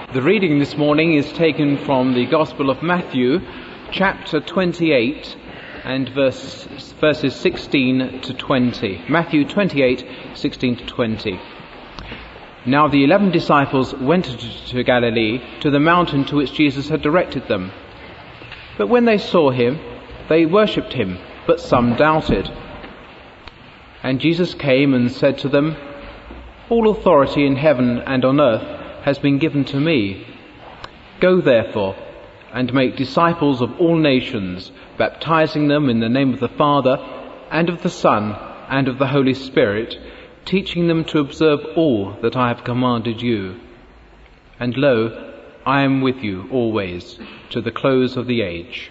The reading this morning is taken from the Gospel of Matthew, chapter 28, and verses 16 to 20. Matthew 28, 16 to 20. Now the 11 disciples went to Galilee, to the mountain to which Jesus had directed them. But when they saw him, they worshipped him, but some doubted. And Jesus came and said to them, "All authority in heaven and on earth has been given to me. Go therefore and make disciples of all nations, baptizing them in the name of the Father and of the Son and of the Holy Spirit, teaching them to observe all that I have commanded you. And lo, I am with you always, to the close of the age."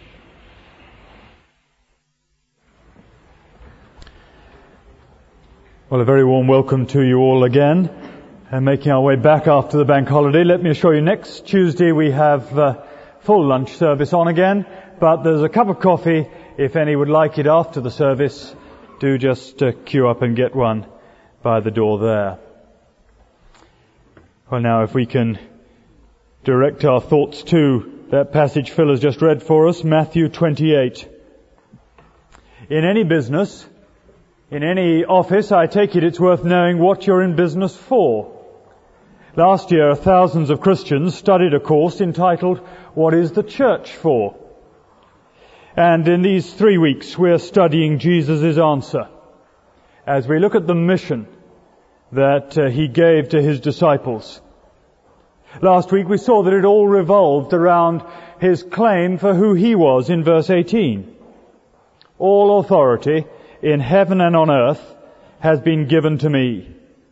Well, a very warm welcome to you all again. And making our way back after the bank holiday, let me assure you next Tuesday we have full lunch service on again, but there's a cup of coffee if any would like it after the service. Do just queue up and get one by the door there. Well, now if we can direct our thoughts to that passage Phil has just read for us, Matthew 28. In any business, in any office, I take it's worth knowing what you're in business for. Last year, thousands of Christians studied a course entitled, "What is the Church For?" And in these 3 weeks, we're studying Jesus' answer as we look at the mission that he gave to his disciples. Last week, we saw that it all revolved around his claim for who he was in verse 18. "All authority in heaven and on earth has been given to me."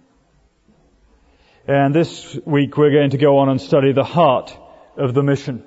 And this week we're going to go on and study the heart of the mission.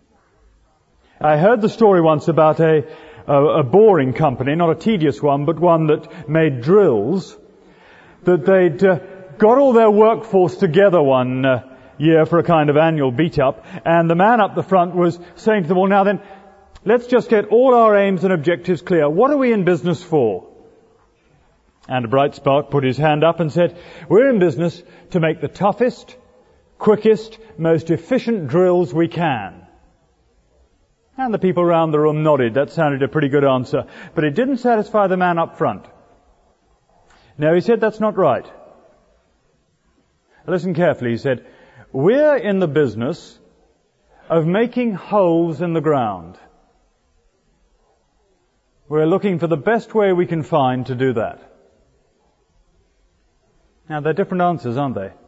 I heard the story once about a boring company, not a tedious one, but one that made drills, that they'd got all their workforce together one year for a kind of annual beat-up, and the man up the front was saying to them all, "Now then, let's just get all our aims and objectives clear. What are we in business for?" And a bright spark put his hand up and said, "We're in business to make the toughest, quickest, most efficient drills we can." And the people around the room nodded. That sounded a pretty good answer. But it didn't satisfy the man up front. No, he said, "That's not right." Listen carefully, he said, "We're in the business of making holes in the ground. We're looking for the best way we can find to do that." Now, they're different answers, aren't they?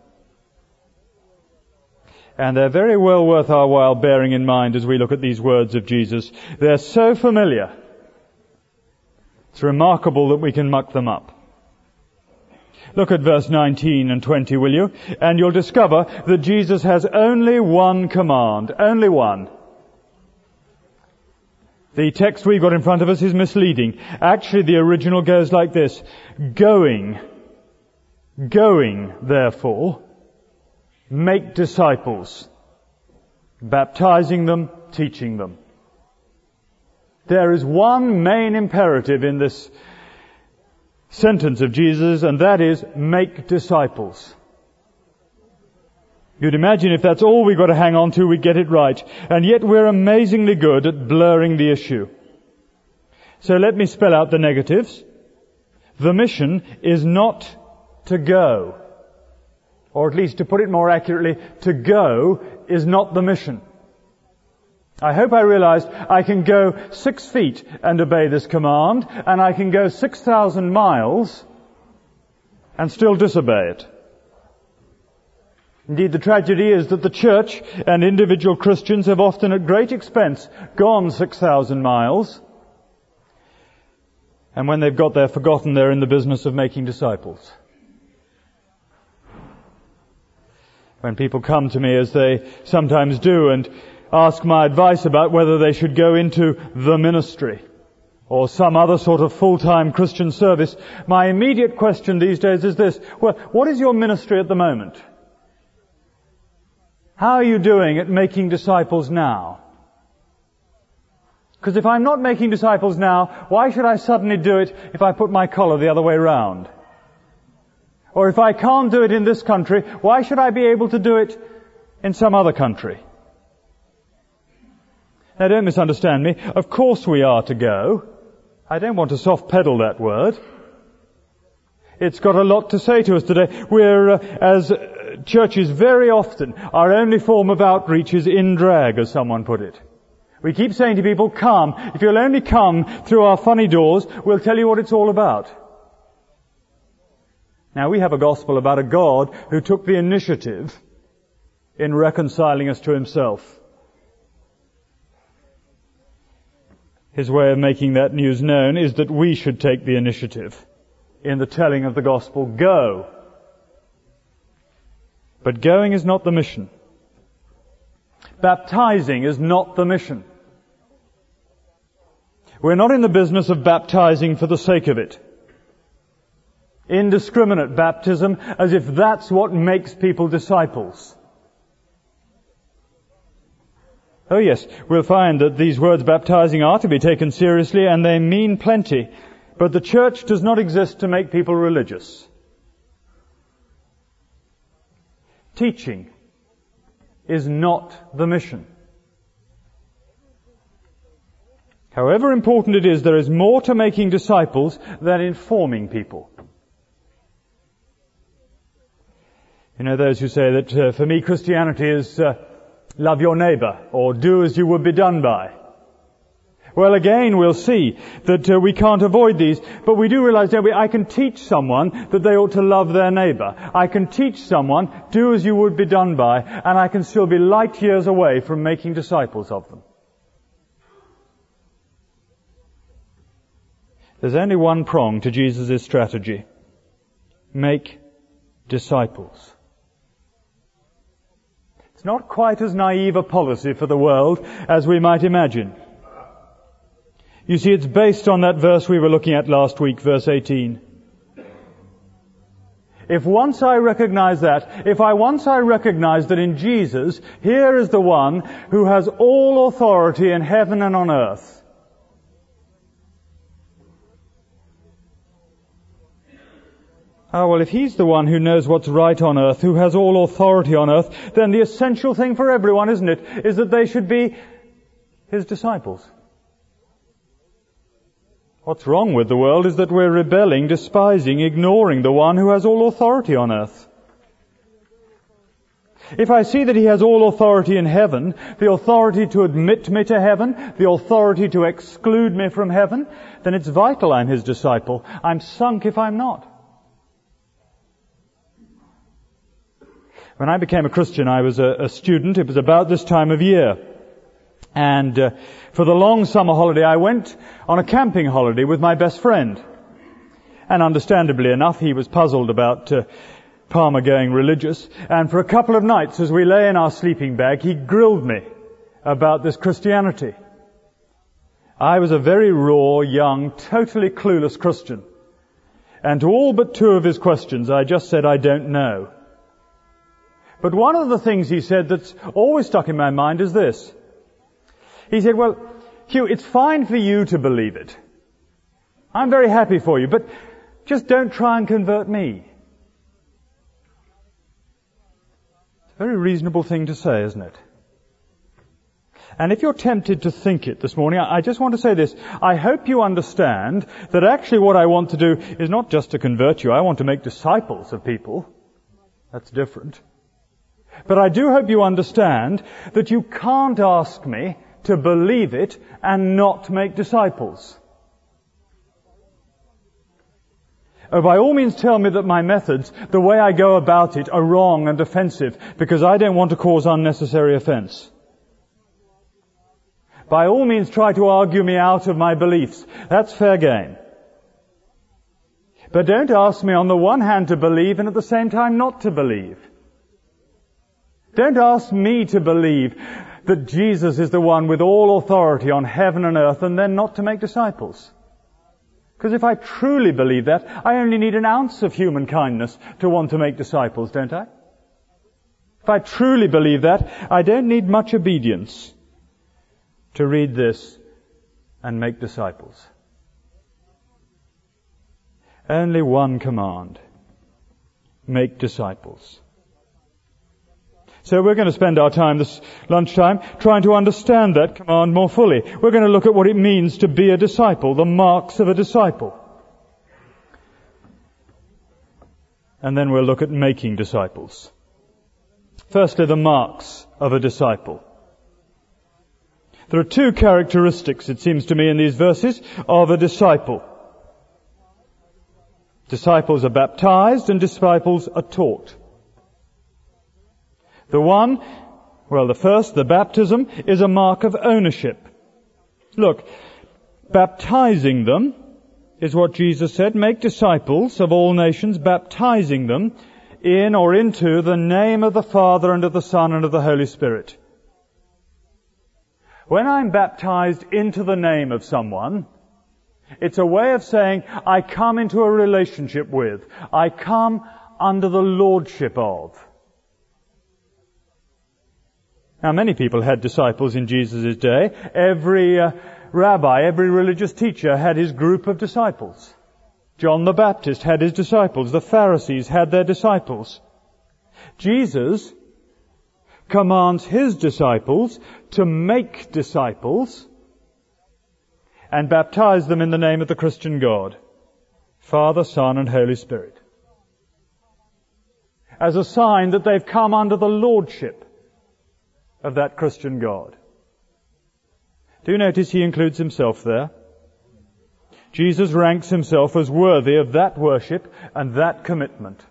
And they're very well worth our while bearing in mind as we look at these words of Jesus. They're so familiar. It's remarkable that we can muck them up. Look at verse 19 and 20, will you? And you'll discover that Jesus has only one command. Only one. The text we've got in front of us is misleading. Actually, the original goes like this. Going, therefore, make disciples, baptizing them, teaching them. There is one main imperative in this sentence of Jesus, and that is, make disciples. You'd imagine if that's all we've got to hang on to, we'd get it right. And yet we're amazingly good at blurring the issue. So let me spell out the negatives. The mission is not to go. Or at least, to put it more accurately, to go is not the mission. I hope I realized I can go 6 feet and obey this command, and I can go 6,000 miles and still disobey it. Indeed, the tragedy is that the church and individual Christians have often at great expense gone 6,000 miles, and when they've got there, forgotten they're in the business of making disciples. When people come to me, as they sometimes do, and ask my advice about whether they should go into the ministry or some other sort of full-time Christian service, my immediate question these days is this: well, what is your ministry at the moment? How are you doing at making disciples now? Because if I'm not making disciples now, why should I suddenly do it if I put my collar the other way round? Or if I can't do it in this country, why should I be able to do it in some other country. Now, don't misunderstand me. Of course we are to go. I don't want to soft pedal that word. It's got a lot to say to us today. We're, as churches very often, our only form of outreach is in drag, as someone put it. We keep saying to people, come. If you'll only come through our funny doors, we'll tell you what it's all about. Now, we have a gospel about a God who took the initiative in reconciling us to himself. His way of making that news known is that we should take the initiative in the telling of the gospel. Go. But going is not the mission. Baptizing is not the mission. We're not in the business of baptizing for the sake of it. Indiscriminate baptism, as if that's what makes people disciples. Oh yes, we'll find that these words baptizing are to be taken seriously, and they mean plenty. But the church does not exist to make people religious. Teaching is not the mission. However important it is, there is more to making disciples than informing people. You know those who say that for me Christianity is love your neighbour, or do as you would be done by. Well, again, we'll see that we can't avoid these, but we do realize, don't we, I can teach someone that they ought to love their neighbour. I can teach someone, do as you would be done by, and I can still be light years away from making disciples of them. There's only one prong to Jesus' strategy. Make disciples. It's not quite as naive a policy for the world as we might imagine. You see, it's based on that verse we were looking at last week, verse 18. If once I recognize that, if I once recognize that in Jesus, here is the one who has all authority in heaven and on earth. Ah, well, if he's the one who knows what's right on earth, who has all authority on earth, then the essential thing for everyone, isn't it, is that they should be his disciples. What's wrong with the world is that we're rebelling, despising, ignoring the one who has all authority on earth. If I see that he has all authority in heaven, the authority to admit me to heaven, the authority to exclude me from heaven, then it's vital I'm his disciple. I'm sunk if I'm not. When I became a Christian, I was a student. It was about this time of year. And for the long summer holiday, I went on a camping holiday with my best friend. And understandably enough, he was puzzled about Palmer going religious. And for a couple of nights, as we lay in our sleeping bag, he grilled me about this Christianity. I was a very raw, young, totally clueless Christian. And to all but two of his questions, I just said, I don't know. But one of the things he said that's always stuck in my mind is this. He said, well, Hugh, it's fine for you to believe it. I'm very happy for you, but just don't try and convert me. It's a very reasonable thing to say, isn't it? And if you're tempted to think it this morning, I just want to say this. I hope you understand that actually what I want to do is not just to convert you. I want to make disciples of people. That's different. But I do hope you understand that you can't ask me to believe it and not make disciples. Oh, by all means tell me that my methods, the way I go about it, are wrong and offensive, because I don't want to cause unnecessary offense. By all means try to argue me out of my beliefs. That's fair game. But don't ask me on the one hand to believe and at the same time not to believe. Don't ask me to believe that Jesus is the one with all authority on heaven and earth and then not to make disciples. Because if I truly believe that, I only need an ounce of human kindness to want to make disciples, don't I? If I truly believe that, I don't need much obedience to read this and make disciples. Only one command. Make disciples. So we're going to spend our time this lunchtime trying to understand that command more fully. We're going to look at what it means to be a disciple, the marks of a disciple. And then we'll look at making disciples. Firstly, the marks of a disciple. There are two characteristics, it seems to me, in these verses of a disciple. Disciples are baptized and disciples are taught. The first, the baptism, is a mark of ownership. Look, baptizing them is what Jesus said, make disciples of all nations, baptizing them in or into the name of the Father and of the Son and of the Holy Spirit. When I'm baptized into the name of someone, it's a way of saying I come into a relationship with, I come under the lordship of. Now, many people had disciples in Jesus' day. Every rabbi, every religious teacher had his group of disciples. John the Baptist had his disciples. The Pharisees had their disciples. Jesus commands his disciples to make disciples and baptize them in the name of the Christian God, Father, Son, and Holy Spirit, as a sign that they've come under the lordship of that Christian God. Do you notice he includes himself there? Jesus ranks himself as worthy of that worship and that commitment.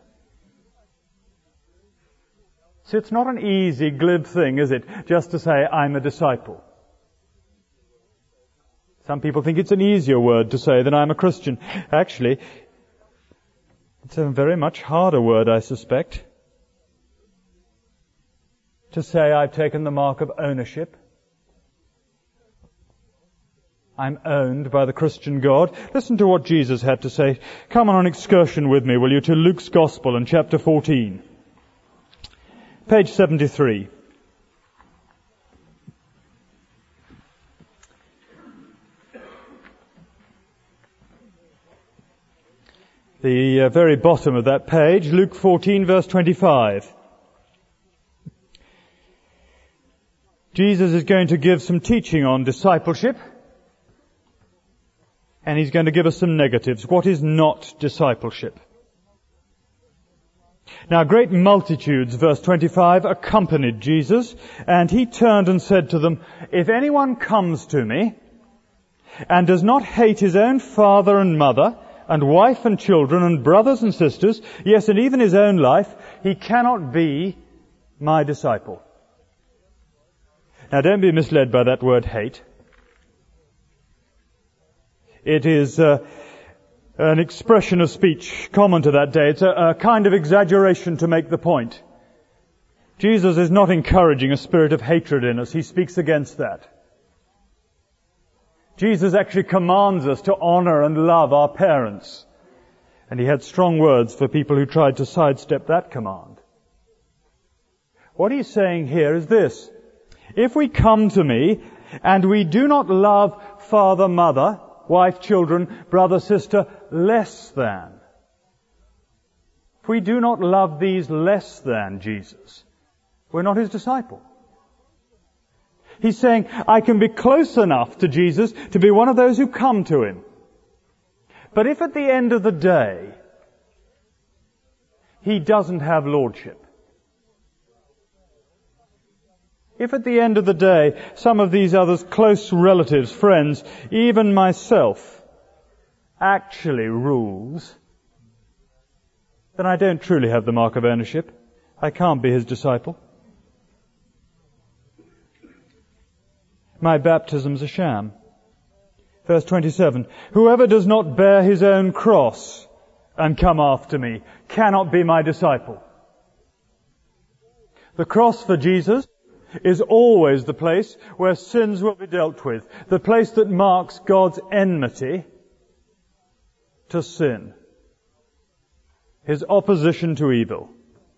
See, it's not an easy, glib thing, is it, just to say, I'm a disciple. Some people think it's an easier word to say than I'm a Christian. Actually, it's a very much harder word, I suspect. To say I've taken the mark of ownership. I'm owned by the Christian God. Listen to what Jesus had to say. Come on an excursion with me, will you, to Luke's Gospel in chapter 14. Page 73. The very bottom of that page, Luke 14, verse 25. Jesus is going to give some teaching on discipleship, and he's going to give us some negatives. What is not discipleship? Now, great multitudes, verse 25, accompanied Jesus, and he turned and said to them, if anyone comes to me and does not hate his own father and mother, and wife and children, and brothers and sisters, yes, and even his own life, he cannot be my disciple. Now, don't be misled by that word hate. It is an expression of speech common to that day. It's a kind of exaggeration to make the point. Jesus is not encouraging a spirit of hatred in us. He speaks against that. Jesus actually commands us to honor and love our parents. And he had strong words for people who tried to sidestep that command. What he's saying here is this. If we come to me and we do not love father, mother, wife, children, brother, sister, less than. If we do not love these less than Jesus, we're not his disciple. He's saying, I can be close enough to Jesus to be one of those who come to him. But if at the end of the day, he doesn't have lordship, if at the end of the day, some of these others, close relatives, friends, even myself, actually rules, then I don't truly have the mark of ownership. I can't be his disciple. My baptism's a sham. Verse 27, whoever does not bear his own cross and come after me cannot be my disciple. The cross for Jesus is always the place where sins will be dealt with, the place that marks God's enmity to sin, his opposition to evil.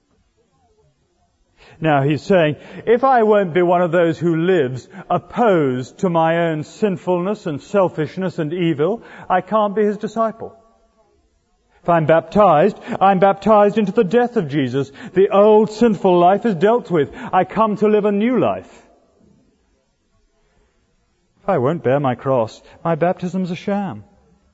Now he's saying, if I won't be one of those who lives opposed to my own sinfulness and selfishness and evil, I can't be his disciple. If I'm baptized into the death of Jesus. The old sinful life is dealt with. I come to live a new life. If I won't bear my cross, my baptism's a sham.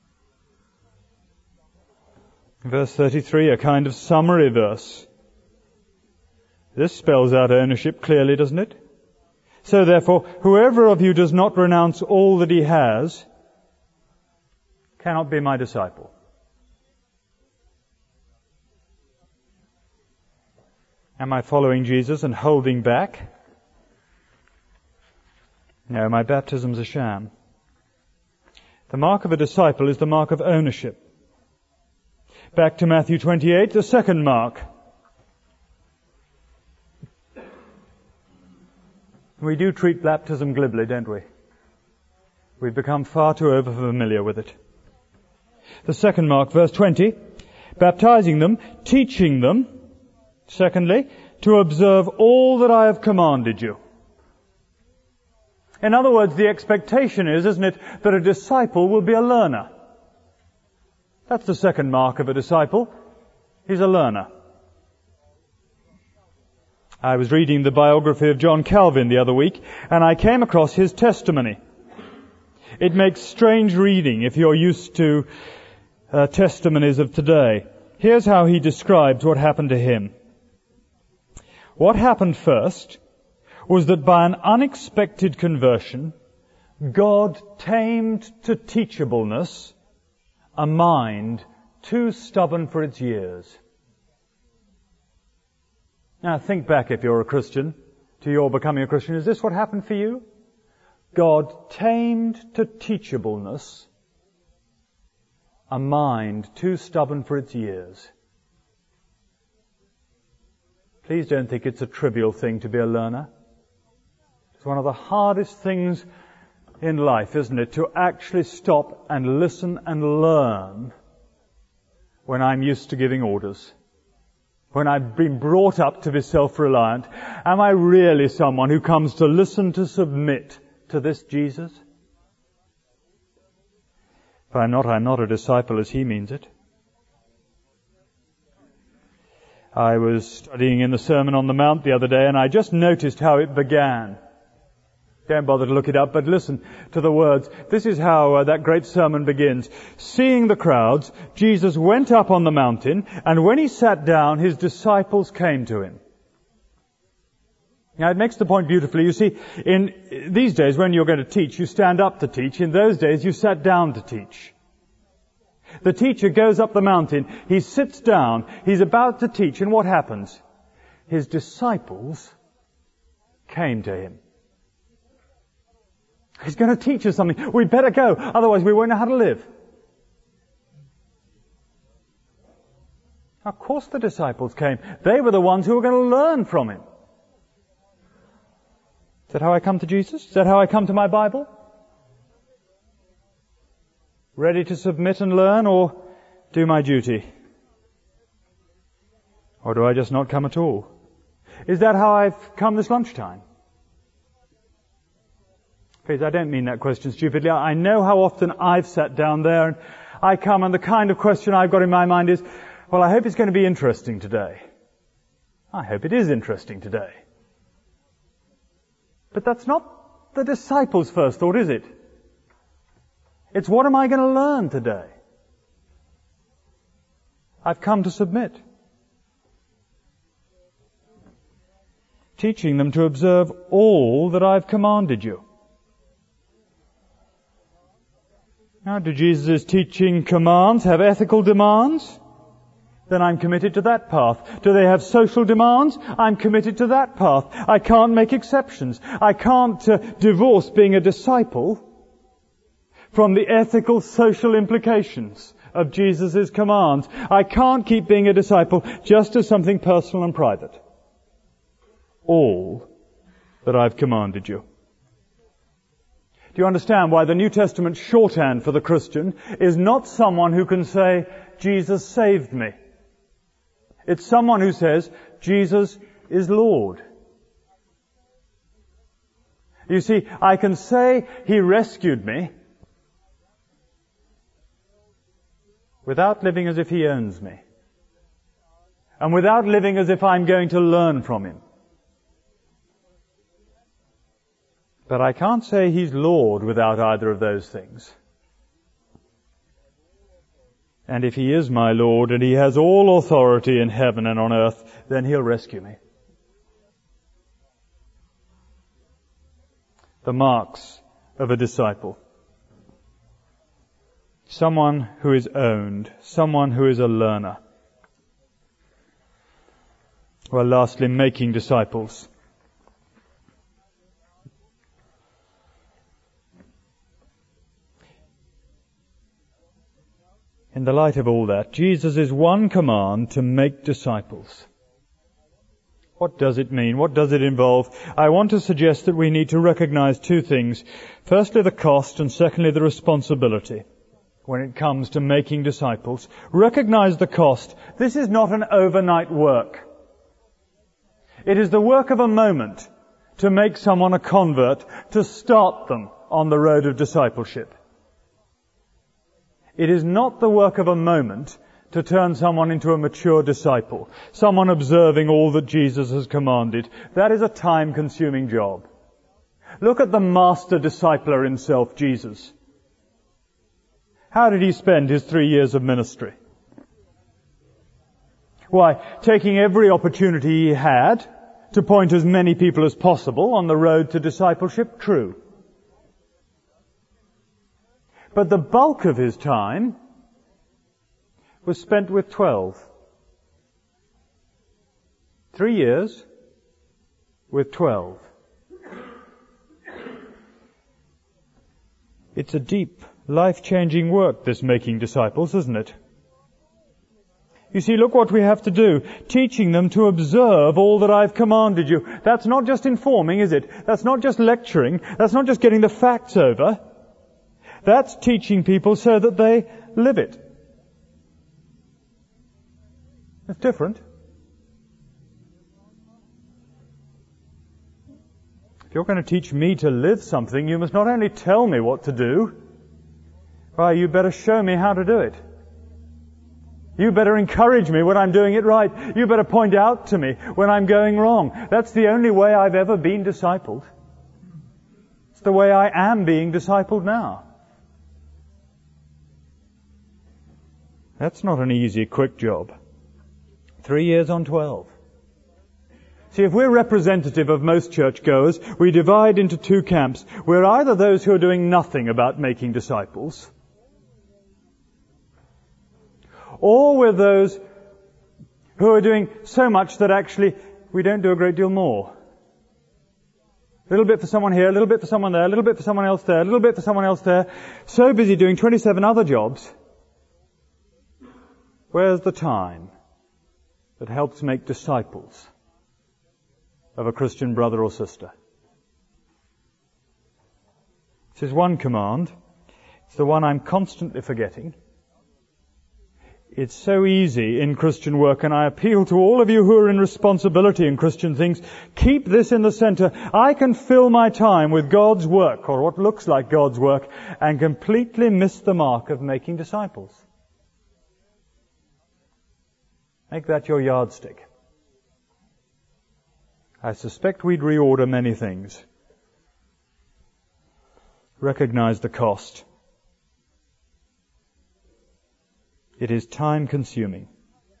Verse 33, a kind of summary verse. This spells out ownership clearly, doesn't it? So therefore, whoever of you does not renounce all that he has cannot be my disciple. Am I following Jesus and holding back? No, my baptism's a sham. The mark of a disciple is the mark of ownership. Back to Matthew 28, the second mark. We do treat baptism glibly, don't we? We've become far too over-familiar with it. The second mark, verse 20, baptizing them, teaching them, secondly, to observe all that I have commanded you. In other words, the expectation is, isn't it, that a disciple will be a learner. That's the second mark of a disciple. He's a learner. I was reading the biography of John Calvin the other week, and I came across his testimony. It makes strange reading if you're used to testimonies of today. Here's how he describes what happened to him. What happened first was that by an unexpected conversion, God tamed to teachableness a mind too stubborn for its years. Now think back, if you're a Christian, to your becoming a Christian. Is this what happened for you? God tamed to teachableness a mind too stubborn for its years. Please don't think it's a trivial thing to be a learner. It's one of the hardest things in life, isn't it, to actually stop and listen and learn when I'm used to giving orders. When I've been brought up to be self-reliant. Am I really someone who comes to listen, to submit to this Jesus? If I'm not a disciple as he means it. I was studying in the Sermon on the Mount the other day, and I just noticed how it began. Don't bother to look it up, but listen to the words. This is how that great sermon begins. Seeing the crowds, Jesus went up on the mountain, and when he sat down, his disciples came to him. Now, it makes the point beautifully. You see, in these days, when you're going to teach, you stand up to teach. In those days, you sat down to teach. The teacher goes up the mountain, he sits down, he's about to teach, and what happens? His disciples came to him. He's going to teach us something. We better go, otherwise we won't know how to live. Of course the disciples came. They were the ones who were going to learn from him. Is that how I come to Jesus? Is that how I come to my Bible? Ready to submit and learn, or do my duty? Or do I just not come at all? Is that how I've come this lunchtime? Please, I don't mean that question stupidly. I know how often I've sat down there and I come, and the kind of question I've got in my mind is, well, I hope it's going to be interesting today. I hope it is interesting today. But that's not the disciples' first thought, is it? It's, what am I going to learn today? I've come to submit. Teaching them to observe all that I've commanded you. Now, do Jesus' teaching commands have ethical demands? Then I'm committed to that path. Do they have social demands? I'm committed to that path. I can't make exceptions. I can't divorce being a disciple from the ethical, social implications of Jesus' commands. I can't keep being a disciple just as something personal and private. All that I've commanded you. Do you understand why the New Testament shorthand for the Christian is not someone who can say, Jesus saved me? It's someone who says, Jesus is Lord. You see, I can say He rescued me without living as if He owns me, and without living as if I'm going to learn from Him. But I can't say He's Lord without either of those things. And if He is my Lord and He has all authority in heaven and on earth, then He'll rescue me. The marks of a disciple. Someone who is owned. Someone who is a learner. Well, lastly, making disciples. In the light of all that, Jesus' one command to make disciples. What does it mean? What does it involve? I want to suggest that we need to recognize two things. Firstly, the cost, and secondly, the responsibility when it comes to making disciples. Recognize the cost. This is not an overnight work. It is the work of a moment to make someone a convert, to start them on the road of discipleship. It is not the work of a moment to turn someone into a mature disciple, someone observing all that Jesus has commanded. That is a time-consuming job. Look at the master discipler himself, Jesus. How did He spend His 3 years of ministry? Why, taking every opportunity He had to point as many people as possible on the road to discipleship. True. But the bulk of His time was spent with 12. 3 years with 12. It's a deep, life-changing work, this making disciples, isn't it? You see, look what we have to do. Teaching them to observe all that I've commanded you. That's not just informing, is it? That's not just lecturing. That's not just getting the facts over. That's teaching people so that they live it. It's different. If you're going to teach me to live something, you must not only tell me what to do, why, you better show me how to do it. You better encourage me when I'm doing it right. You better point out to me when I'm going wrong. That's the only way I've ever been discipled. It's the way I am being discipled now. That's not an easy, quick job. 3 years on 12. See, if we're representative of most churchgoers, we divide into two camps. We're either those who are doing nothing about making disciples, or we're those who are doing so much that actually we don't do a great deal more. A little bit for someone here, a little bit for someone there, a little bit for someone else there, a little bit for someone else there. So busy doing 27 other jobs. Where's the time that helps make disciples of a Christian brother or sister? This is one command. It's the one I'm constantly forgetting. It's so easy in Christian work, and I appeal to all of you who are in responsibility in Christian things, keep this in the center. I can fill my time with God's work, or what looks like God's work, and completely miss the mark of making disciples. Make that your yardstick. I suspect we'd reorder many things. Recognize the cost. It is time-consuming.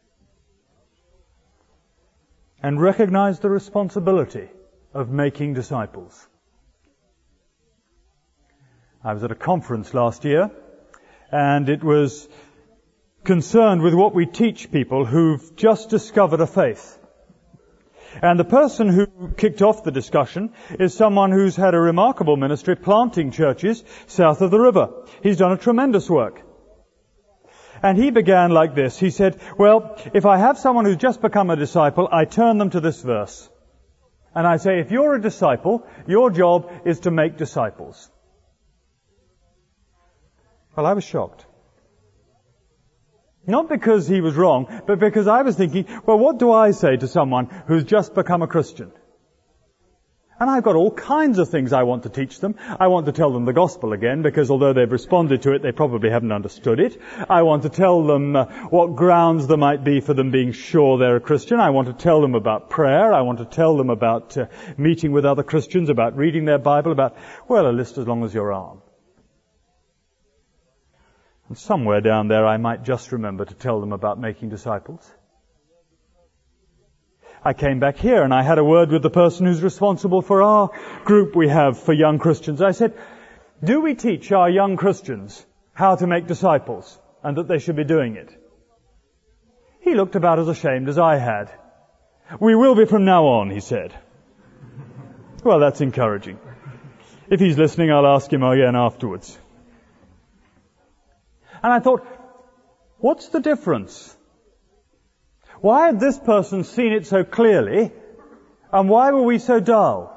And recognize the responsibility of making disciples. I was at a conference last year, and it was concerned with what we teach people who've just discovered a faith. And the person who kicked off the discussion is someone who's had a remarkable ministry planting churches south of the river. He's done a tremendous work. And he began like this. He said, well, if I have someone who's just become a disciple, I turn them to this verse. And I say, if you're a disciple, your job is to make disciples. Well, I was shocked. Not because he was wrong, but because I was thinking, well, what do I say to someone who's just become a Christian? And I've got all kinds of things I want to teach them. I want to tell them the gospel again, because although they've responded to it, they probably haven't understood it. I want to tell them what grounds there might be for them being sure they're a Christian. I want to tell them about prayer. I want to tell them about meeting with other Christians, about reading their Bible, about, well, a list as long as your arm. And somewhere down there I might just remember to tell them about making disciples. I came back here and I had a word with the person who's responsible for our group we have for young Christians. I said, do we teach our young Christians how to make disciples and that they should be doing it? He looked about as ashamed as I had. We will be from now on, he said. Well, that's encouraging. If he's listening, I'll ask him again afterwards. And I thought, what's the difference? Why had this person seen it so clearly, and why were we so dull?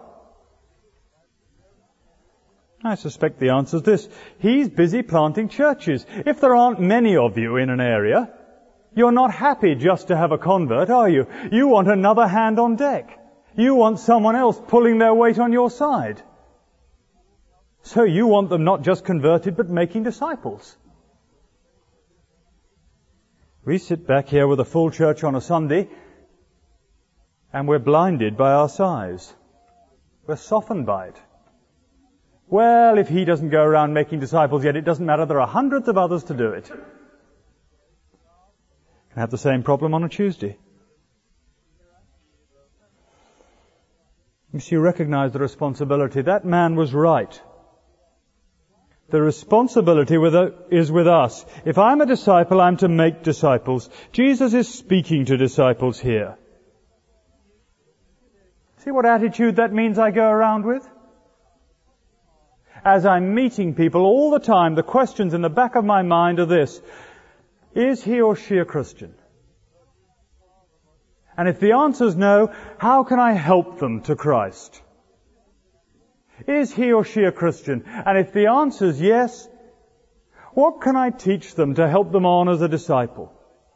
I suspect the answer is this. He's busy planting churches. If there aren't many of you in an area, you're not happy just to have a convert, are you? You want another hand on deck. You want someone else pulling their weight on your side. So you want them not just converted, but making disciples. We sit back here with a full church on a Sunday, and we're blinded by our size. We're softened by it. Well, if he doesn't go around making disciples yet, it doesn't matter. There are hundreds of others to do it. Can have the same problem on a Tuesday. You see, you recognize the responsibility. That man was right. The responsibility is with us. If I'm a disciple, I'm to make disciples. Jesus is speaking to disciples here. See what attitude that means I go around with? As I'm meeting people all the time, the questions in the back of my mind are this. Is he or she a Christian? And if the answer is no, how can I help them to Christ? Is he or she a Christian? And if the answer is yes, what can I teach them to help them on as a disciple?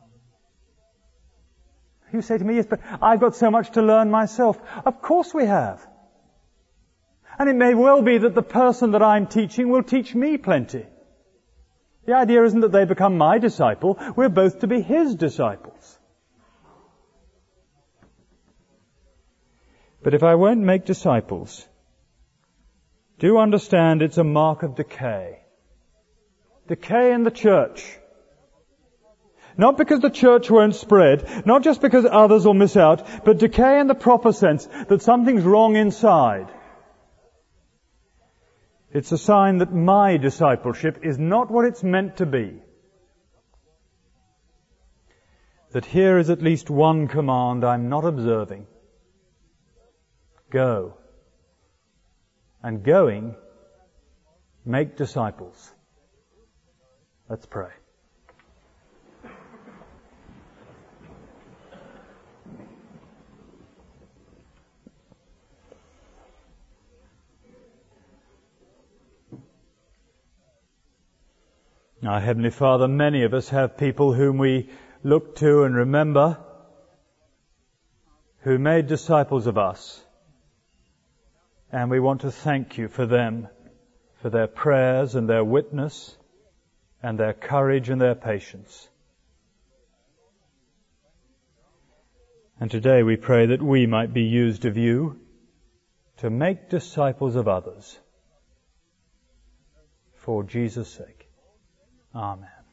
You say to me, yes, but I've got so much to learn myself. Of course we have. And it may well be that the person that I'm teaching will teach me plenty. The idea isn't that they become my disciple. We're both to be his disciples. But if I won't make disciples, do understand it's a mark of decay. Decay in the church. Not because the church won't spread, not just because others will miss out, but decay in the proper sense that something's wrong inside. It's a sign that my discipleship is not what it's meant to be. That here is at least one command I'm not observing. Go. And going, make disciples. Let's pray. Our Heavenly Father, many of us have people whom we look to and remember who made disciples of us. And we want to thank you for them, for their prayers and their witness and their courage and their patience. And today we pray that we might be used of you to make disciples of others. For Jesus' sake. Amen.